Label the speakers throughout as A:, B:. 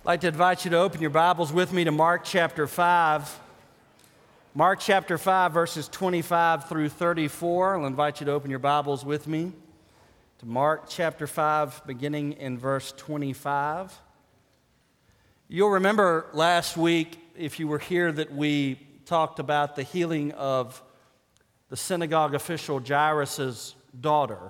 A: I'd like to invite you to open your Bibles with me to Mark chapter 5. Mark chapter 5, verses 25 through 34. I'll invite you to open your Bibles with me to Mark chapter 5, beginning in verse 25. You'll remember last week, if you were here, that we talked about the healing of the synagogue official Jairus' daughter.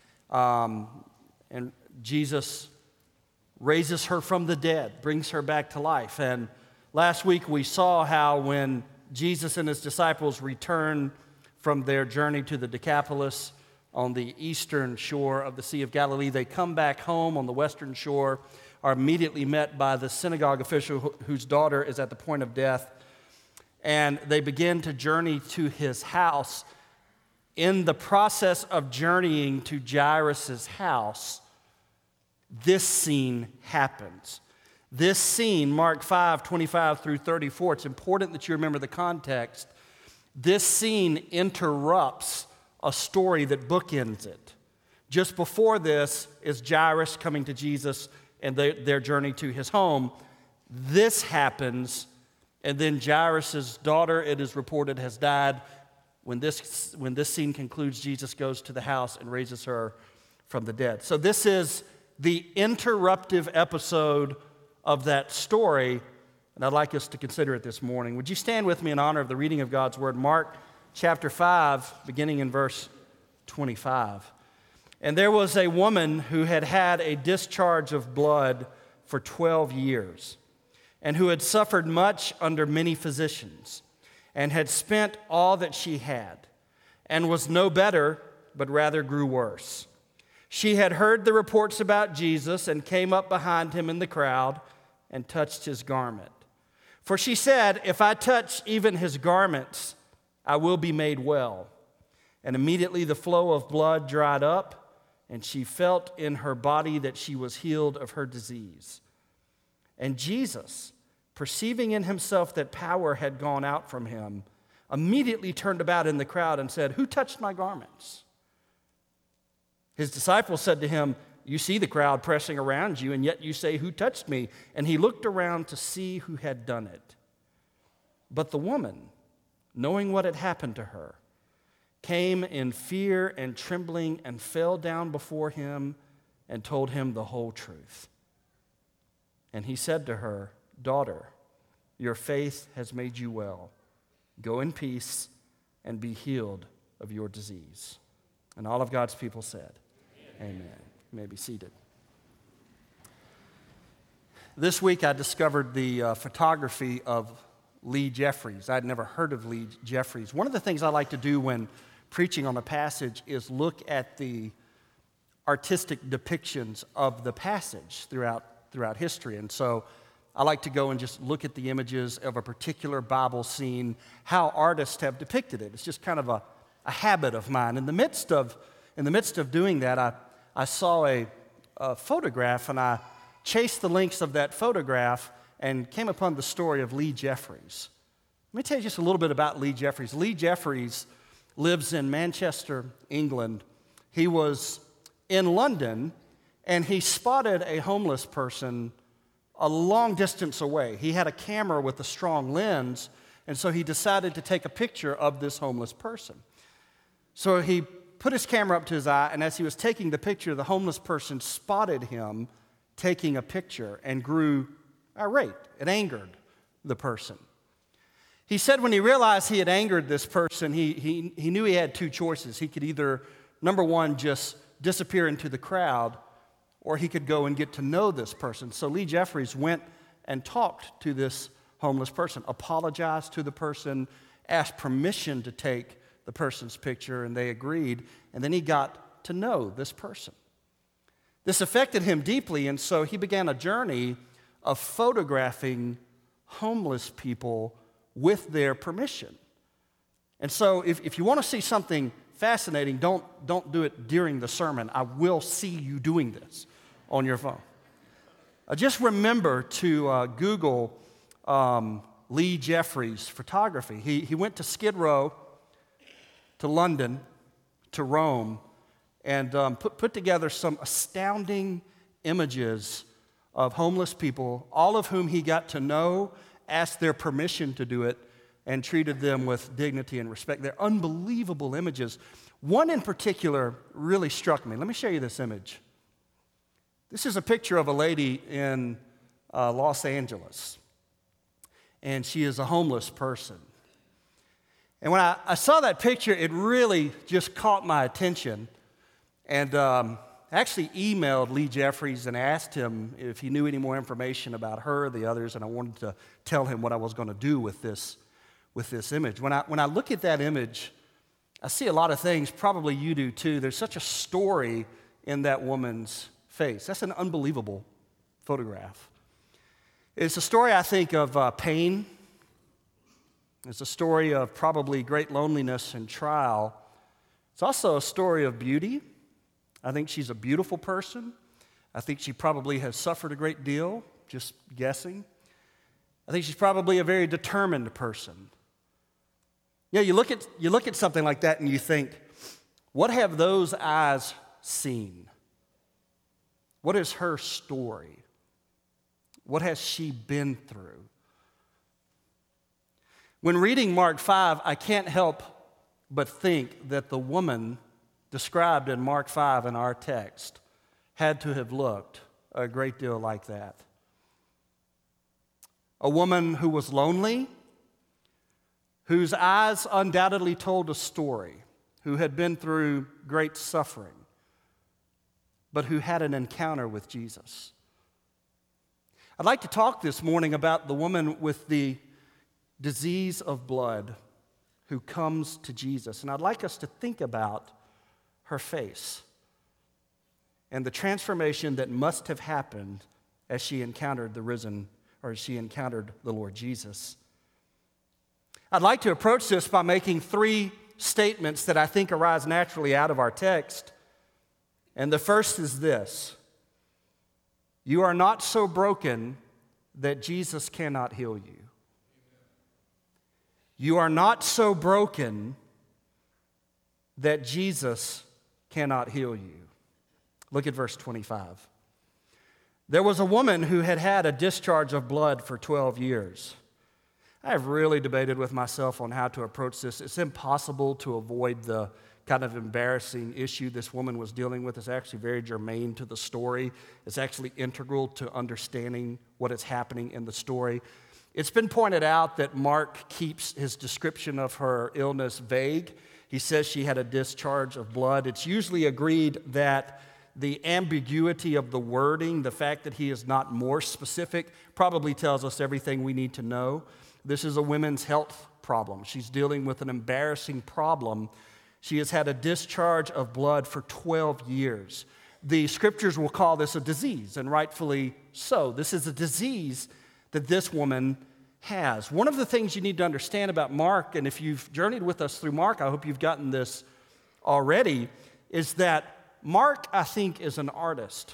A: And Jesus raises her from the dead, brings her back to life. And last week we saw how when Jesus and his disciples returned from their journey to the Decapolis on the eastern shore of the Sea of Galilee, they come back home on the western shore, are immediately met by the synagogue official whose daughter is at the point of death, and they begin to journey to his house. In the process of journeying to Jairus' house, this scene happens. This scene, Mark 5, 25 through 34, it's important that you remember the context. This scene interrupts a story that bookends it. Just before this is Jairus coming to Jesus and their journey to his home. This happens, and then Jairus' daughter, it is reported, has died. When this scene concludes, Jesus goes to the house and raises her from the dead. So this is the interruptive episode of that story, and I'd like us to consider it this morning. Would you stand with me in honor of the reading of God's Word? Mark chapter 5, beginning in verse 25. And there was a woman who had had a discharge of blood for 12 years, and who had suffered much under many physicians, and had spent all that she had, and was no better, but rather grew worse. She had heard the reports about Jesus and came up behind him in the crowd and touched his garment. For she said, "If I touch even his garments, I will be made well." And immediately the flow of blood dried up, and she felt in her body that she was healed of her disease. And Jesus, perceiving in himself that power had gone out from him, immediately turned about in the crowd and said, "Who touched my garments?" His disciples said to him, "You see the crowd pressing around you, and yet you say, 'Who touched me?'" And he looked around to see who had done it. But the woman, knowing what had happened to her, came in fear and trembling and fell down before him and told him the whole truth. And he said to her, "Daughter, your faith has made you well. Go in peace and be healed of your disease." And all of God's people said, Amen. You may be seated. This week I discovered the photography of Lee Jeffries. I'd never heard of Lee Jeffries. One of the things I like to do when preaching on a passage is look at the artistic depictions of the passage throughout history. And so I like to go and just look at the images of a particular Bible scene, how artists have depicted it. It's just kind of a habit of mine. In the midst of doing that, I saw a photograph, and I chased the links of that photograph and came upon the story of Lee Jeffries. Let me tell you just a little bit about Lee Jeffries. Lee Jeffries lives in Manchester, England. He was in London, and he spotted a homeless person a long distance away. He had a camera with a strong lens, and so he decided to take a picture of this homeless person. So he put his camera up to his eye, and as he was taking the picture, the homeless person spotted him taking a picture and grew irate. It angered the person. He said when he realized he had angered this person, he knew he had two choices. He could either, number one, just disappear into the crowd, or he could go and get to know this person. So Lee Jeffries went and talked to this homeless person, apologized to the person, asked permission to take the person's picture, and they agreed, and then he got to know this person. This affected him deeply, and so he began a journey of photographing homeless people with their permission. And so if you want to see something fascinating, don't do it during the sermon. I will see you doing this on your phone. Just remember to Google Lee Jeffries photography. He went to Skid Row, to London, to Rome, and put together some astounding images of homeless people, all of whom he got to know, asked their permission to do it, and treated them with dignity and respect. They're unbelievable images. One in particular really struck me. Let me show you this image. This is a picture of a lady in Los Angeles, and she is a homeless person. And when I saw that picture, it really just caught my attention. And I actually emailed Lee Jeffries and asked him if he knew any more information about her, the others, and I wanted to tell him what I was going to do with this image. When I look at that image, I see a lot of things, probably you do too. There's such a story in that woman's face. That's an unbelievable photograph. It's a story, I think, of pain. It's a story of probably great loneliness and trial. It's also a story of beauty. I think she's a beautiful person. I think she probably has suffered a great deal, just guessing. I think she's probably a very determined person. You know, you look at something like that and you think, what have those eyes seen? What is her story? What has she been through? When reading Mark 5, I can't help but think that the woman described in Mark 5 in our text had to have looked a great deal like that. A woman who was lonely, whose eyes undoubtedly told a story, who had been through great suffering, but who had an encounter with Jesus. I'd like to talk this morning about the woman with the disease of blood who comes to Jesus. And I'd like us to think about her face and the transformation that must have happened as she encountered the risen, or as she encountered the Lord Jesus. I'd like to approach this by making three statements that I think arise naturally out of our text. And the first is this: you are not so broken that Jesus cannot heal you. You are not so broken that Jesus cannot heal you. Look at verse 25. There was a woman who had had a discharge of blood for 12 years. I have really debated with myself on how to approach this. It's impossible to avoid the kind of embarrassing issue this woman was dealing with. It's actually very germane to the story. It's actually integral to understanding what is happening in the story. It's been pointed out that Mark keeps his description of her illness vague. He says she had a discharge of blood. It's usually agreed that the ambiguity of the wording, the fact that he is not more specific, probably tells us everything we need to know. This is a women's health problem. She's dealing with an embarrassing problem. She has had a discharge of blood for 12 years. The scriptures will call this a disease, and rightfully so. This is a disease that this woman has. One of the things you need to understand about Mark, and if you've journeyed with us through Mark, I hope you've gotten this already, is that Mark, I think, is an artist.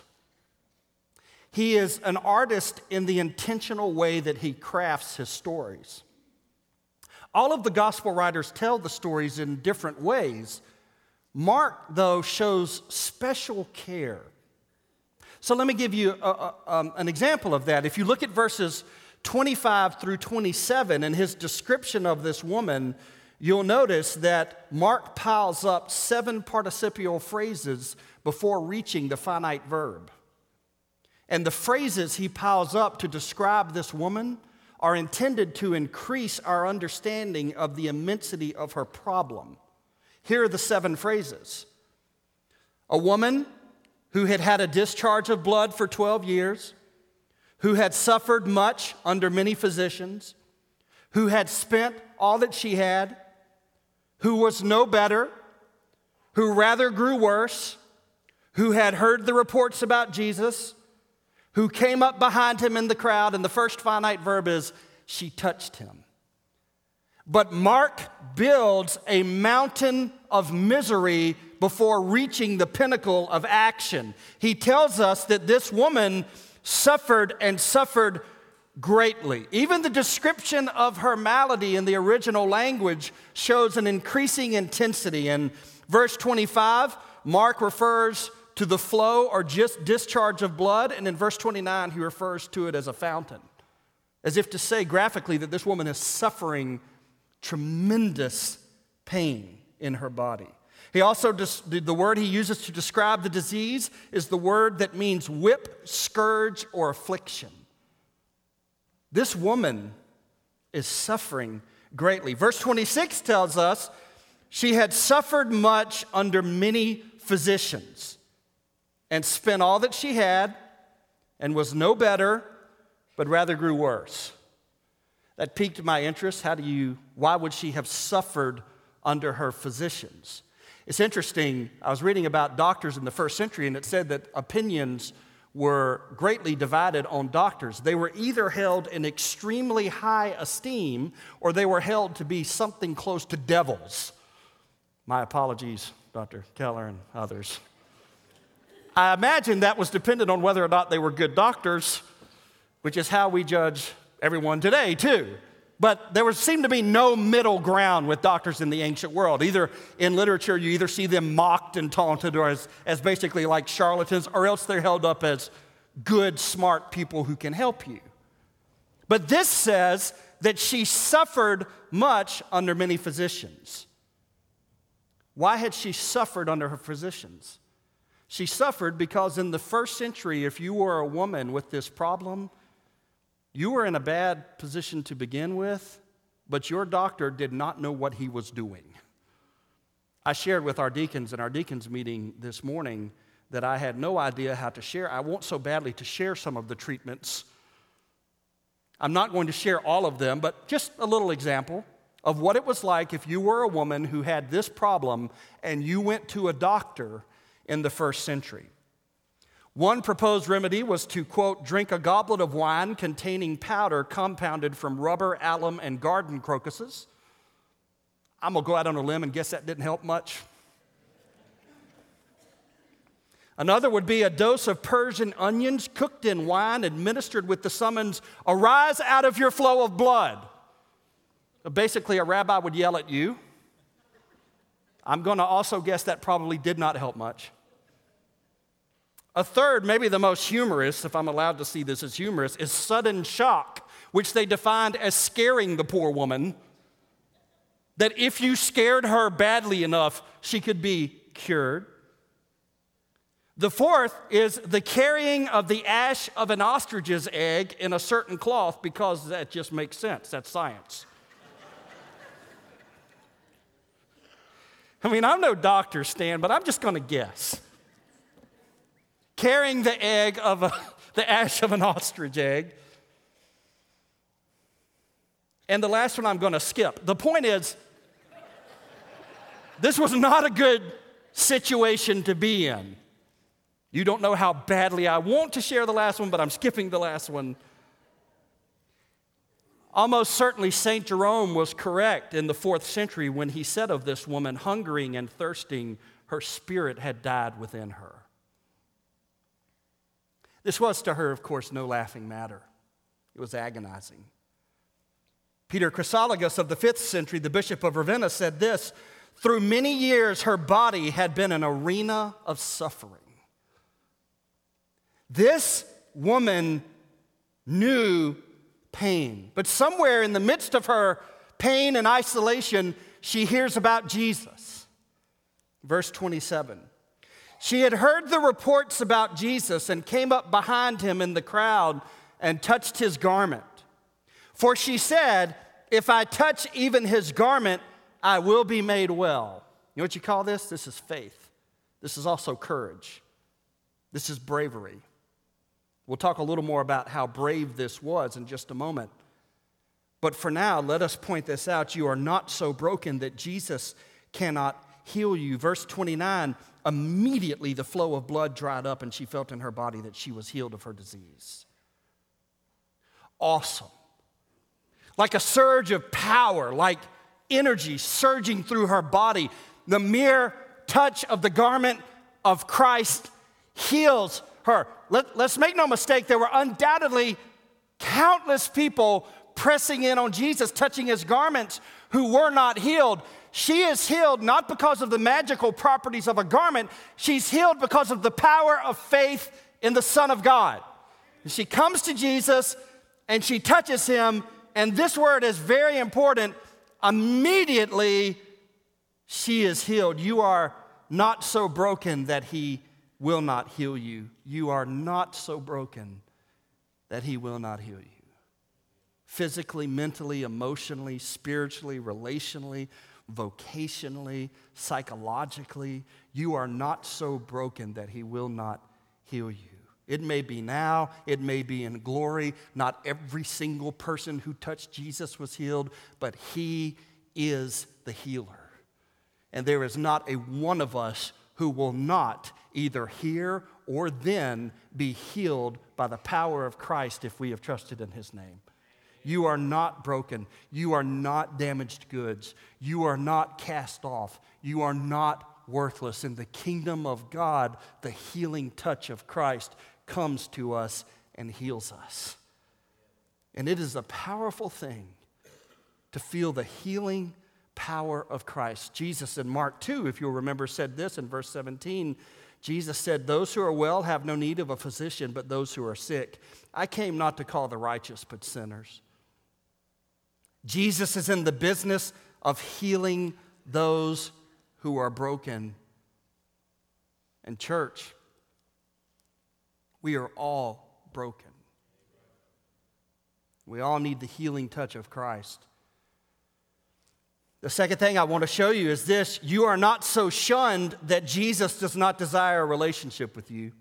A: He is an artist in the intentional way that he crafts his stories. All of the gospel writers tell the stories in different ways. Mark, though, shows special care. So let me give you an example of that. If you look at verses 25 through 27 in his description of this woman, you'll notice that Mark piles up 7 participial phrases before reaching the finite verb. And the phrases he piles up to describe this woman are intended to increase our understanding of the immensity of her problem. Here are the 7 phrases. A woman who had had a discharge of blood for 12 years, who had suffered much under many physicians, who had spent all that she had, who was no better, who rather grew worse, who had heard the reports about Jesus, who came up behind him in the crowd, and the first finite verb is, she touched him. But Mark builds a mountain of misery before reaching the pinnacle of action. He tells us that this woman suffered and suffered greatly. Even the description of her malady in the original language shows an increasing intensity. In verse 25, Mark refers to the flow or just discharge of blood. And in verse 29, he refers to it as a fountain, as if to say graphically that this woman is suffering tremendous pain in her body. He also, the word he uses to describe the disease is the word that means whip, scourge, or affliction. This woman is suffering greatly. Verse 26 tells us she had suffered much under many physicians and spent all that she had and was no better, but rather grew worse. That piqued my interest. Why would she have suffered under her physicians? It's interesting, I was reading about doctors in the first century, and it said that opinions were greatly divided on doctors. They were either held in extremely high esteem, or they were held to be something close to devils. My apologies, Dr. Keller and others. I imagine that was dependent on whether or not they were good doctors, which is how we judge everyone today, too. But there seemed to be no middle ground with doctors in the ancient world. Either in literature, you either see them mocked and taunted or as basically like charlatans, or else they're held up as good, smart people who can help you. But this says that she suffered much under many physicians. Why had she suffered under her physicians? She suffered because in the first century, if you were a woman with this problem, you were in a bad position to begin with, but your doctor did not know what he was doing. I shared with our deacons in our deacons meeting this morning that I had no idea how to share. I want so badly to share some of the treatments. I'm not going to share all of them, but just a little example of what it was like if you were a woman who had this problem and you went to a doctor in the first century. One proposed remedy was to, quote, drink a goblet of wine containing powder compounded from rubber, alum, and garden crocuses. I'm going to go out on a limb and guess that didn't help much. Another would be a dose of Persian onions cooked in wine administered with the summons, "Arise out of your flow of blood." Basically, a rabbi would yell at you. I'm going to also guess that probably did not help much. A third, maybe the most humorous, if I'm allowed to see this as humorous, is sudden shock, which they defined as scaring the poor woman, that if you scared her badly enough, she could be cured. The fourth is the carrying of the ash of an ostrich's egg in a certain cloth, because that just makes sense. That's science. I mean, I'm no doctor, Stan, but I'm just going to guess. Carrying the ash of an ostrich egg. And the last one I'm going to skip. The point is, this was not a good situation to be in. You don't know how badly I want to share the last one, but I'm skipping the last one. Almost certainly St. Jerome was correct in the 4th century when he said of this woman, hungering and thirsting, her spirit had died within her. This was to her, of course, no laughing matter. It was agonizing. Peter Chrysologus of the 5th century, the Bishop of Ravenna, said this: through many years, her body had been an arena of suffering. This woman knew pain, but somewhere in the midst of her pain and isolation, she hears about Jesus. Verse 27. She had heard the reports about Jesus and came up behind him in the crowd and touched his garment. For she said, if I touch even his garment, I will be made well. You know what you call this? This is faith. This is also courage. This is bravery. We'll talk a little more about how brave this was in just a moment. But for now, let us point this out. You are not so broken that Jesus cannot heal you. Verse 29, immediately the flow of blood dried up and she felt in her body that she was healed of her disease. Awesome. Like a surge of power, like energy surging through her body. The mere touch of the garment of Christ heals her. Let's make no mistake, there were undoubtedly countless people pressing in on Jesus, touching his garments, who were not healed. She is healed not because of the magical properties of a garment. She's healed because of the power of faith in the Son of God. She comes to Jesus and she touches him, and this word is very important. Immediately, she is healed. You are not so broken that he will not heal you. You are not so broken that he will not heal you. Physically, mentally, emotionally, spiritually, relationally, vocationally, psychologically, you are not so broken that he will not heal you. It may be now, it may be in glory. Not every single person who touched Jesus was healed, but he is the healer. And there is not a one of us who will not either here or then be healed by the power of Christ if we have trusted in his name. You are not broken. You are not damaged goods. You are not cast off. You are not worthless. In the kingdom of God, the healing touch of Christ comes to us and heals us. And it is a powerful thing to feel the healing power of Christ. Jesus in Mark 2, if you'll remember, said this in verse 17. Jesus said, "Those who are well have no need of a physician, but those who are sick. I came not to call the righteous, but sinners." Jesus is in the business of healing those who are broken. And church, we are all broken. We all need the healing touch of Christ. The second thing I want to show you is this: you are not so shunned that Jesus does not desire a relationship with you.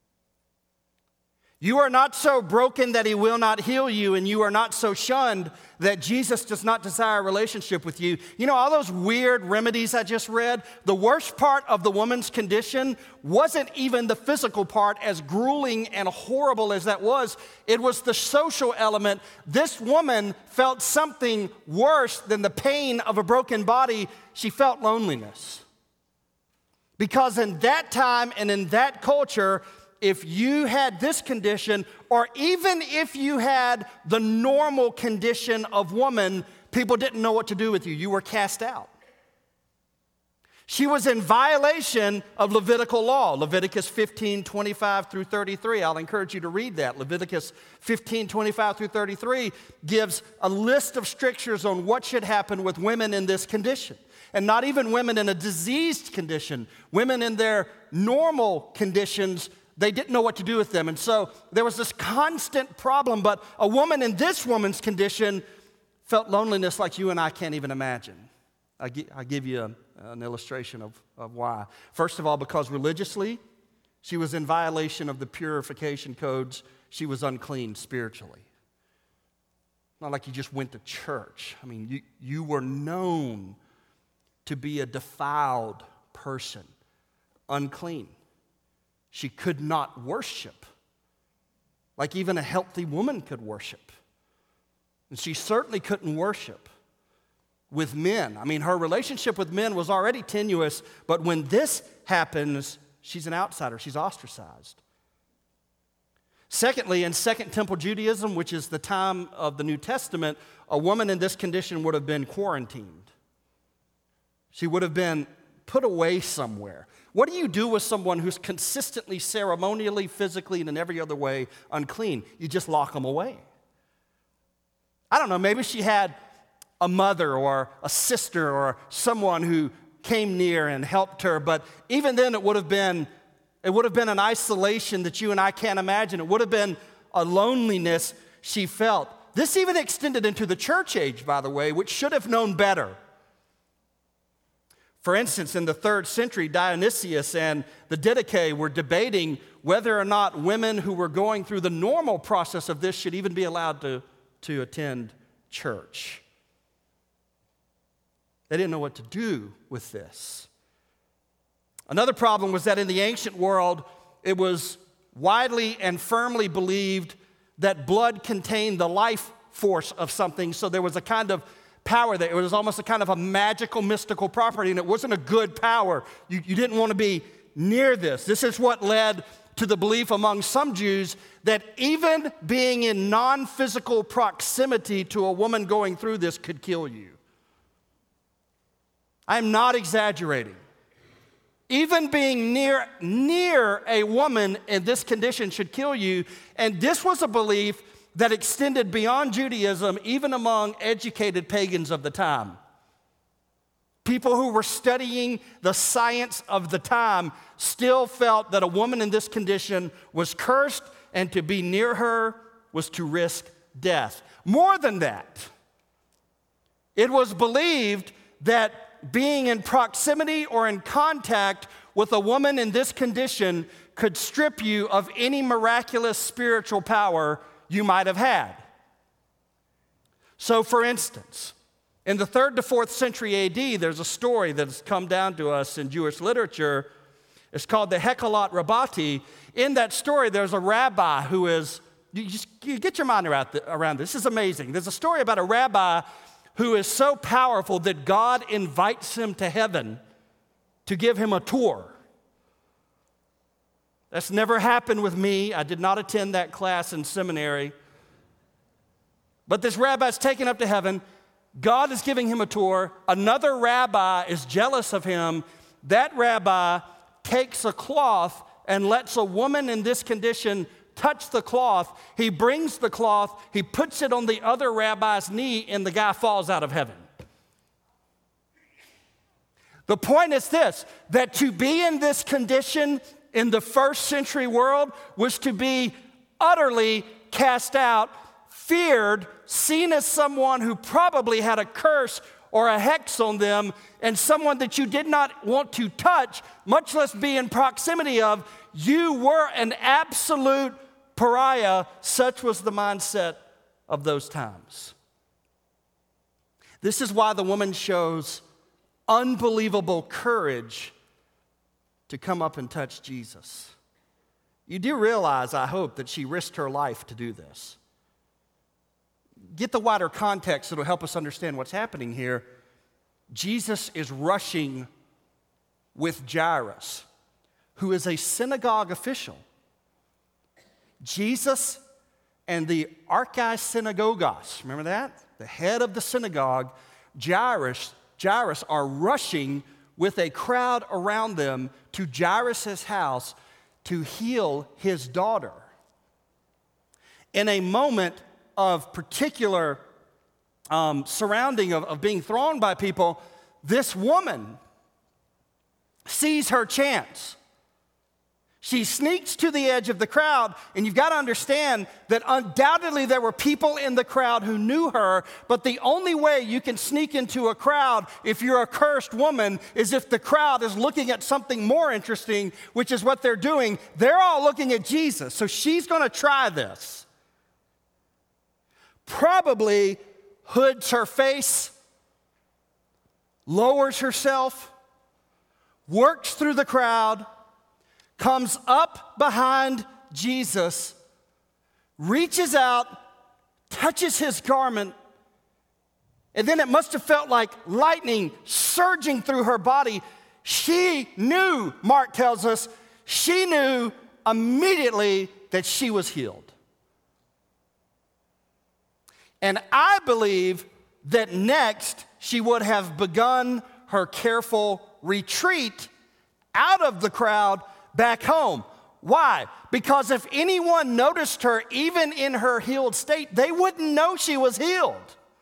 A: You are not so broken that he will not heal you, and you are not so shunned that Jesus does not desire a relationship with you. You know, all those weird remedies I just read, the worst part of the woman's condition wasn't even the physical part, as grueling and horrible as that was. It was the social element. This woman felt something worse than the pain of a broken body. She felt loneliness. Because in that time and in that culture, if you had this condition, or even if you had the normal condition of woman, people didn't know what to do with you. You were cast out. She was in violation of Levitical law, Leviticus 15:25 through 33. I'll encourage you to read that. Leviticus 15:25 through 33 gives a list of strictures on what should happen with women in this condition. And not even women in a diseased condition. Women in their normal conditions, they didn't know what to do with them. And so there was this constant problem. But a woman in this woman's condition felt loneliness like you and I can't even imagine. I'll give you an illustration of why. First of all, because religiously, she was in violation of the purification codes. She was unclean spiritually. Not like you just went to church. I mean, you were known to be a defiled person, unclean. She could not worship like even a healthy woman could worship. And she certainly couldn't worship with men. I mean, her relationship with men was already tenuous, but when this happens, she's an outsider. She's ostracized. Secondly, in Second Temple Judaism, which is the time of the New Testament, a woman in this condition would have been quarantined. She would have been put away somewhere. What do you do with someone who's consistently, ceremonially, physically, and in every other way unclean? You just lock them away. I don't know, maybe she had a mother or a sister or someone who came near and helped her, but even then it would have been an isolation that you and I can't imagine. It would have been a loneliness she felt. This even extended into the church age, by the way, which should have known better. For instance, in the 3rd century, Dionysius and the Didache were debating whether or not women who were going through the normal process of this should even be allowed to attend church. They didn't know what to do with this. Another problem was that in the ancient world, it was widely and firmly believed that blood contained the life force of something, so there was a kind of power there. It was almost a kind of a magical, mystical property, and it wasn't a good power. You didn't want to be near this. This is what led to the belief among some Jews that even being in non-physical proximity to a woman going through this could kill you. I'm not exaggerating. Even being near a woman in this condition should kill you. And this was a belief that extended beyond Judaism, even among educated pagans of the time. People who were studying the science of the time still felt that a woman in this condition was cursed, and to be near her was to risk death. More than that, it was believed that being in proximity or in contact with a woman in this condition could strip you of any miraculous spiritual power you might have had. So, for instance, in the 3rd to 4th century AD, there's a story that's come down to us in Jewish literature. It's called the Hekelat Rabbati. In that story, there's a rabbi who is, you get your mind around this. This is amazing. There's a story about a rabbi who is so powerful that God invites him to heaven to give him a tour. That's never happened with me. I did not attend that class in seminary. But this rabbi's taken up to heaven. God is giving him a tour. Another rabbi is jealous of him. That rabbi takes a cloth and lets a woman in this condition touch the cloth. He brings the cloth, he puts it on the other rabbi's knee, and the guy falls out of heaven. The point is this, that to be in this condition in the first century world was to be utterly cast out, feared, seen as someone who probably had a curse or a hex on them, and someone that you did not want to touch, much less be in proximity of. You were an absolute pariah. Such was the mindset of those times. This is why the woman shows unbelievable courage to come up and touch Jesus. You do realize, I hope, that she risked her life to do this. Get the wider context that'll help us understand what's happening here. Jesus is rushing with Jairus, who is a synagogue official. Jesus and the archisynagogus, remember that? The head of the synagogue, Jairus are rushing with a crowd around them to Jairus' house to heal his daughter. In a moment of particular surrounding of being thrown by people, this woman sees her chance. She sneaks to the edge of the crowd, and you've got to understand that undoubtedly there were people in the crowd who knew her, but the only way you can sneak into a crowd if you're a cursed woman is if the crowd is looking at something more interesting, which is what they're doing. They're all looking at Jesus, so she's going to try this. Probably hoods her face, lowers herself, works through the crowd, comes up behind Jesus, reaches out, touches his garment, and then it must have felt like lightning surging through her body. She knew, Mark tells us, she knew immediately that she was healed. And I believe that next she would have begun her careful retreat out of the crowd back home. Why? Because if anyone noticed her, even in her healed state, they wouldn't know she was healed.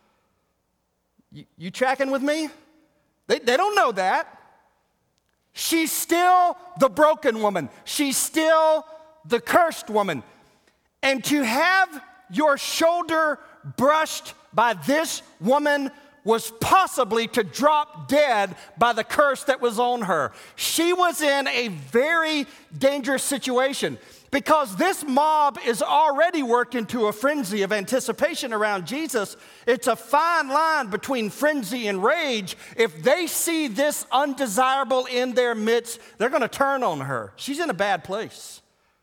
A: You tracking with me? They don't know that. She's still the broken woman. She's still the cursed woman. And to have your shoulder brushed by this woman was possibly to drop dead by the curse that was on her. She was in a very dangerous situation because this mob is already worked into a frenzy of anticipation around Jesus. It's a fine line between frenzy and rage. If they see this undesirable in their midst, they're going to turn on her. She's in a bad place.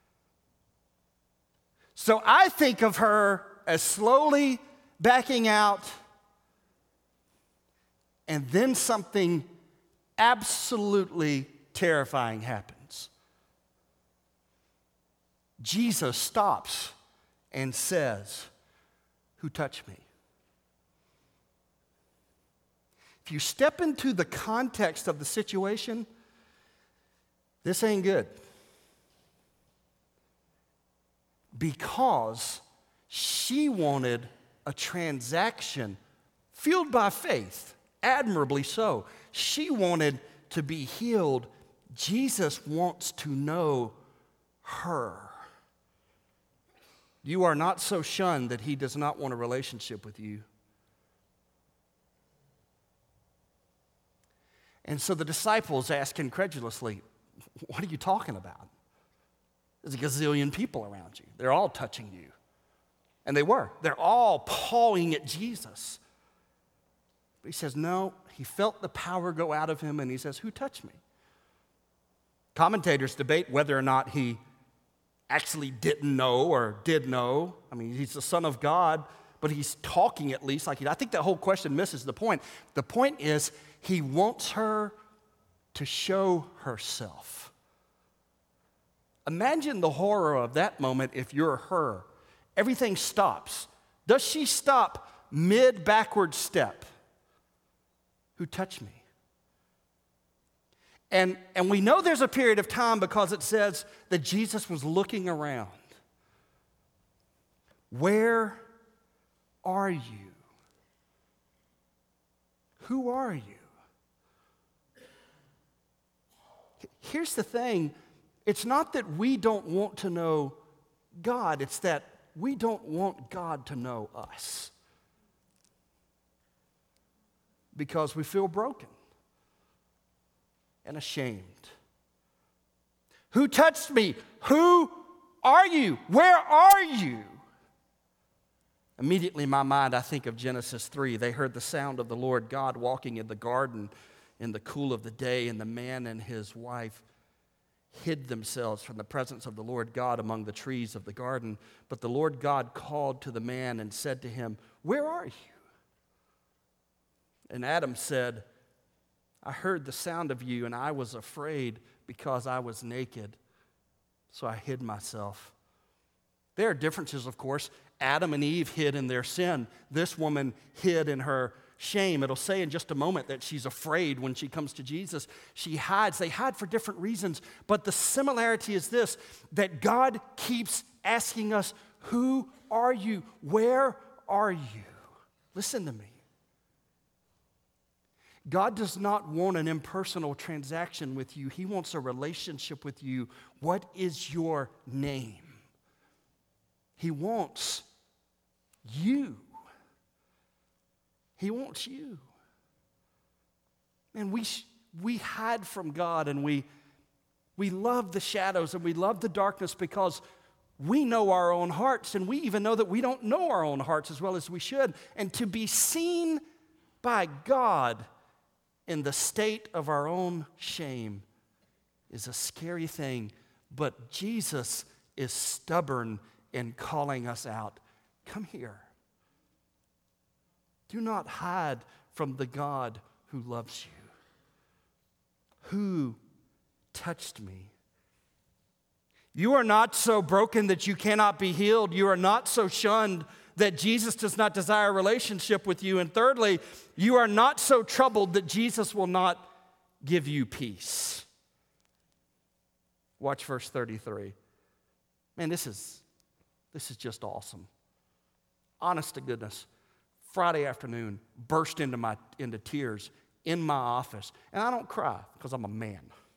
A: So I think of her as slowly backing out, and then something absolutely terrifying happens. Jesus stops and says, "Who touched me?" If if you step into the context of the situation, this ain't good. Because she wanted a transaction fueled by faith, admirably so. She wanted to be healed. Jesus wants to know her. You are not so shunned that he does not want a relationship with you. And so the disciples ask incredulously, what are you talking about? There's a gazillion people around you. They're all touching you. And they were. They're all pawing at Jesus. But he says, no, he felt the power go out of him, and he says, who touched me? Commentators debate whether or not he actually didn't know or did know. I mean, he's the Son of God, but he's talking at least like he. I think that whole question misses the point. The point is, he wants her to show herself. Imagine the horror of that moment if you're her. Everything stops. Does she stop mid-backward step? Who touched me? And we know there's a period of time because it says that Jesus was looking around. Where are you? Who are you? Here's the thing. It's not that we don't want to know God. It's that we don't want God to know us. Because we feel broken and ashamed. Who touched me? Who are you? Where are you? Immediately in my mind, I think of Genesis 3. They heard the sound of the Lord God walking in the garden in the cool of the day, and the man and his wife hid themselves from the presence of the Lord God among the trees of the garden. But the Lord God called to the man and said to him, where are you? And Adam said, I heard the sound of you, and I was afraid because I was naked, so I hid myself. There are differences, of course. Adam and Eve hid in their sin. This woman hid in her shame. It'll say in just a moment that she's afraid when she comes to Jesus. She hides. They hide for different reasons. But the similarity is this, that God keeps asking us, who are you? Where are you? Listen to me. God does not want an impersonal transaction with you. He wants a relationship with you. What is your name? He wants you. He wants you. And we hide from God, and we love the shadows and we love the darkness because we know our own hearts, and we even know that we don't know our own hearts as well as we should. And to be seen by God in the state of our own shame is a scary thing, but Jesus is stubborn in calling us out. Come here. Do not hide from the God who loves you. Who touched me? You are not so broken that you cannot be healed. You are not so shunned that Jesus does not desire a relationship with you. And thirdly, you are not so troubled that Jesus will not give you peace. Watch verse 33. Man, this is just awesome. Honest to goodness, Friday afternoon, burst into tears in my office. And I don't cry because I'm a man.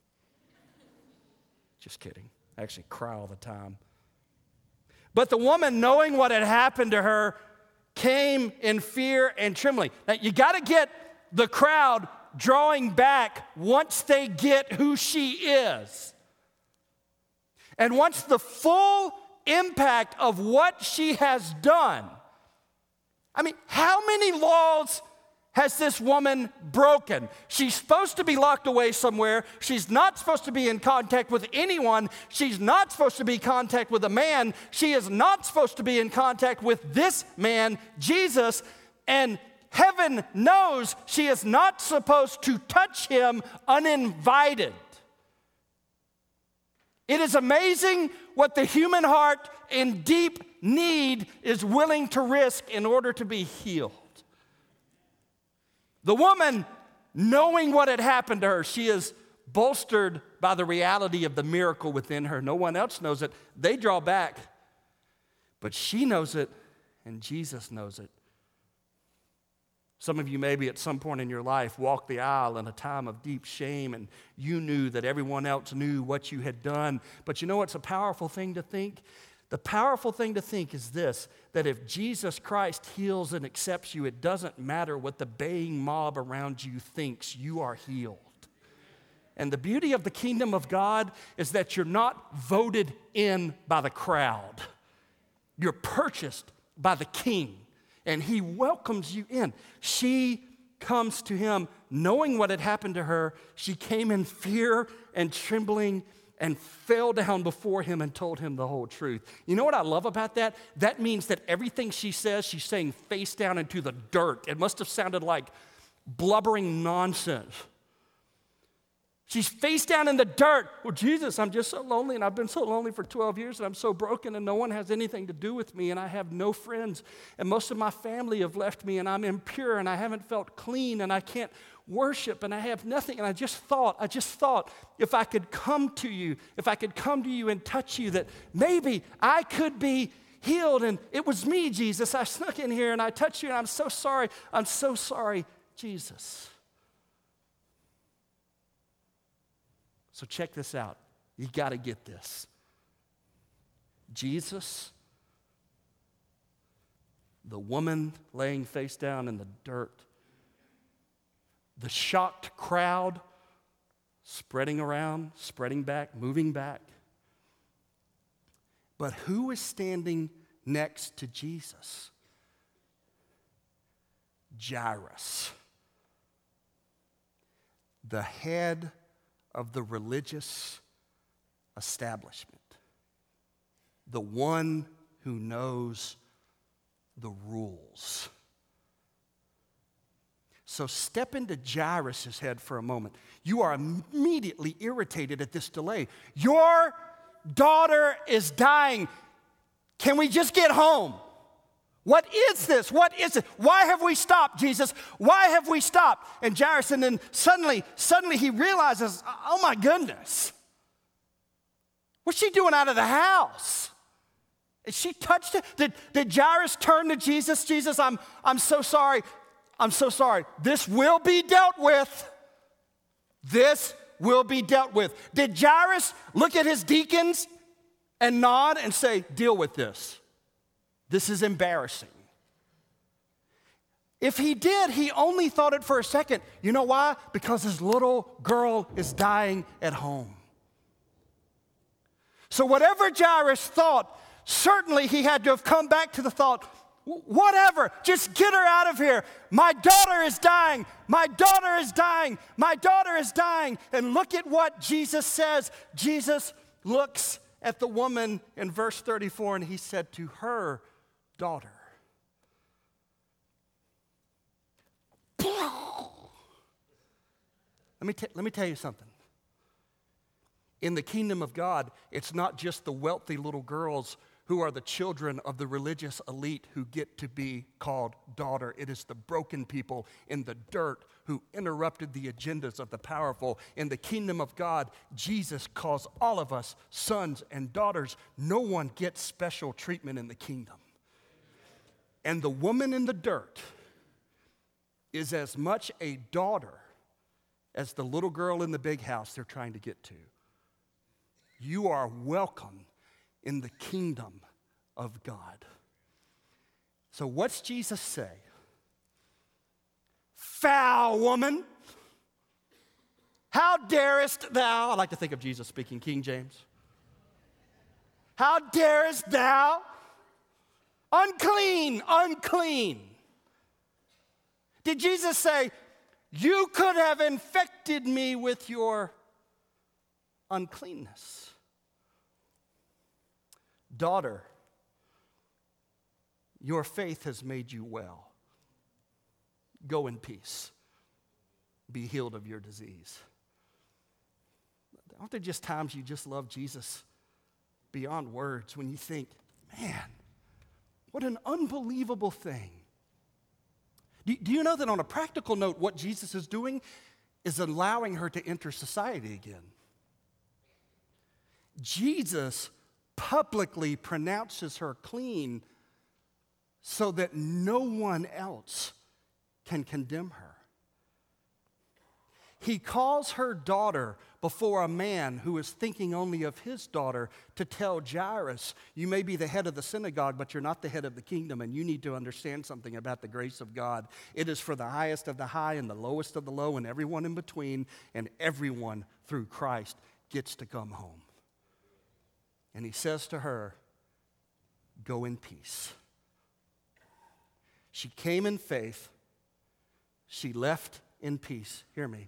A: Just kidding. I actually cry all the time. But the woman, knowing what had happened to her, came in fear and trembling. Now, you got to get the crowd drawing back once they get who she is. And once the full impact of what she has done. I mean, how many laws has this woman broken? She's supposed to be locked away somewhere. She's not supposed to be in contact with anyone. She's not supposed to be in contact with a man. She is not supposed to be in contact with this man, Jesus. And heaven knows she is not supposed to touch him uninvited. It is amazing what the human heart in deep need is willing to risk in order to be healed. The woman knowing what had happened to her. She is bolstered by the reality of the miracle within her. No one else knows it. They draw back, but she knows it, and Jesus knows it. Some of you maybe at some point in your life walked the aisle in a time of deep shame, and you knew that everyone else knew what you had done. But you know what's a powerful thing to think? The powerful thing to think is this, that if Jesus Christ heals and accepts you, it doesn't matter what the baying mob around you thinks, you are healed. And the beauty of the kingdom of God is that you're not voted in by the crowd. You're purchased by the King, and he welcomes you in. She comes to him knowing what had happened to her. She came in fear and trembling and fell down before him and told him the whole truth. You know what I love about that? That means that everything she says, she's saying face down into the dirt. It must have sounded like blubbering nonsense. She's face down in the dirt. Well, Jesus, I'm just so lonely, and I've been so lonely for 12 years, and I'm so broken, and no one has anything to do with me, and I have no friends, and most of my family have left me, and I'm impure, and I haven't felt clean, and I can't worship, and I have nothing. And I just thought, if I could come to you and touch you, that maybe I could be healed. And it was me, Jesus. I snuck in here and I touched you, and I'm so sorry, Jesus. So check this out. You got to get this. Jesus, the woman laying face down in the dirt, the shocked crowd spreading around, spreading back, moving back. But who is standing next to Jesus? Jairus, the head of the religious establishment, the one who knows the rules. So step into Jairus' head for a moment. You are immediately irritated at this delay. Your daughter is dying. Can we just get home? What is this? What is it? Why have we stopped, Jesus? Why have we stopped? And Jairus, and then suddenly he realizes, oh my goodness. What's she doing out of the house? Is she touched it? Did Jairus turn to Jesus? Jesus, I'm so sorry. I'm so sorry. This will be dealt with. This will be dealt with. Did Jairus look at his deacons and nod and say, deal with this? This is embarrassing. If he did, he only thought it for a second. You know why? Because his little girl is dying at home. So whatever Jairus thought, certainly he had to have come back to the thought, whatever, just get her out of here. My daughter is dying. My daughter is dying. My daughter is dying. And look at what Jesus says. Jesus looks at the woman in verse 34, and he said to her, daughter. Let me tell you something. In the kingdom of God, it's not just the wealthy little girls who are the children of the religious elite who get to be called daughter. It is the broken people in the dirt who interrupted the agendas of the powerful. In the kingdom of God, Jesus calls all of us sons and daughters. No one gets special treatment in the kingdom. And the woman in the dirt is as much a daughter as the little girl in the big house they're trying to get to. You are welcome in the kingdom of God. So what's Jesus say? Foul woman, how darest thou? I like to think of Jesus speaking King James. How darest thou? Unclean, unclean. Did Jesus say, you could have infected me with your uncleanness? Daughter, your faith has made you well. Go in peace. Be healed of your disease. Aren't there just times you just love Jesus beyond words when you think, man, what an unbelievable thing Do you know that on a practical note, what Jesus is doing is allowing her to enter society again? Jesus publicly pronounces her clean so that no one else can condemn her. He calls her daughter before a man who is thinking only of his daughter to tell Jairus, you may be the head of the synagogue, but you're not the head of the kingdom, and you need to understand something about the grace of God. It is for the highest of the high and the lowest of the low and everyone in between, and everyone through Christ gets to come home. And he says to her, go in peace. She came in faith. She left in peace. Hear me.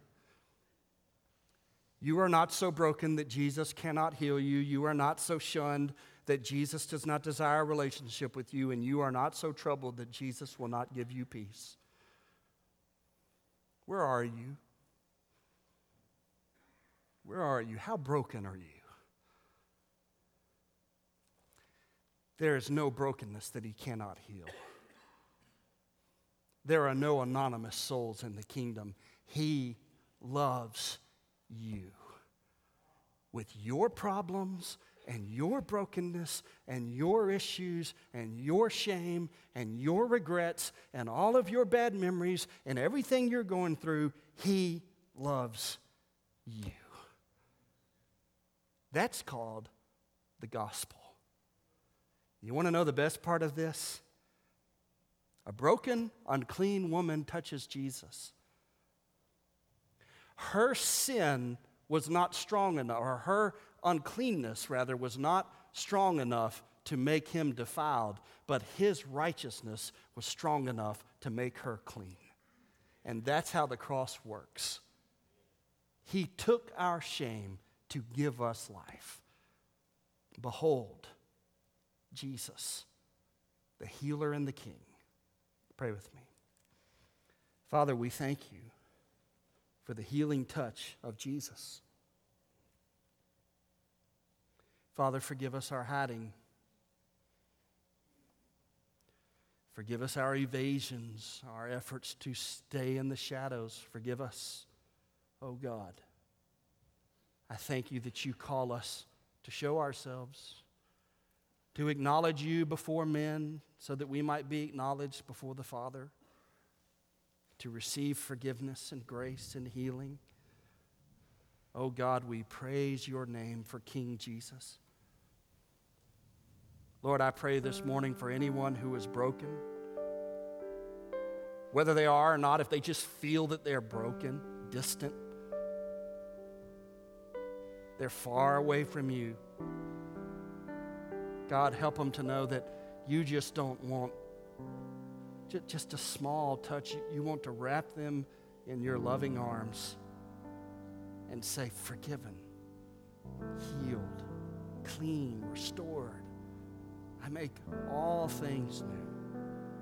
A: You are not so broken that Jesus cannot heal you. You are not so shunned that Jesus does not desire a relationship with you. And you are not so troubled that Jesus will not give you peace. Where are you? Where are you? How broken are you? There is no brokenness that he cannot heal. There are no anonymous souls in the kingdom. He loves you with your problems and your brokenness and your issues and your shame and your regrets and all of your bad memories and everything you're going through. He loves you. That's called the gospel. You want to know the best part of this? A broken, unclean woman touches Jesus. Her sin was not strong enough, or her uncleanness, rather, was not strong enough to make him defiled, but his righteousness was strong enough to make her clean. And that's how the cross works. He took our shame to give us life. Behold, Jesus, the healer and the King. Pray with me. Father, we thank you for the healing touch of Jesus. Father, forgive us our hiding. Forgive us our evasions, our efforts to stay in the shadows. Forgive us, oh God. I thank you that you call us to show ourselves, to acknowledge you before men so that we might be acknowledged before the Father, to receive forgiveness and grace and healing. Oh God, we praise your name for King Jesus. Lord, I pray this morning for anyone who is broken, whether they are or not, if they just feel that they're broken, distant, they're far away from you. God, help them to know that you just don't want just a small touch. You want to wrap them in your loving arms and say, forgiven, healed, clean, restored. I make all things new.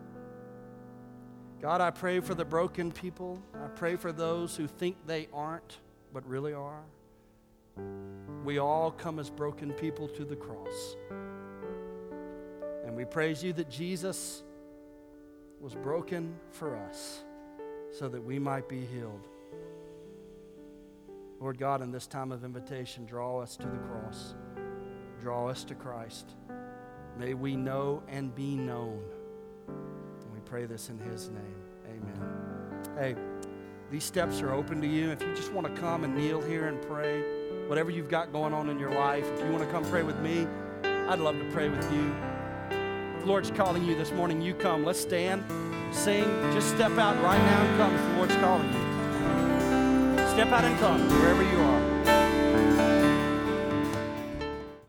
A: God, I pray for the broken people. I pray for those who think they aren't, but really are. We all come as broken people to the cross. And we praise you that Jesus was broken for us so that we might be healed. Lord God, in this time of invitation, draw us to the cross. Draw us to Christ. May we know and be known. And we pray this in his name. Amen. Hey, these steps are open to you. If you just want to come and kneel here and pray, whatever you've got going on in your life, if you want to come pray with me, I'd love to pray with you. If the Lord's calling you this morning, you come. Let's stand, sing, just step out right now and come if the Lord's calling you. Step out and come wherever you are.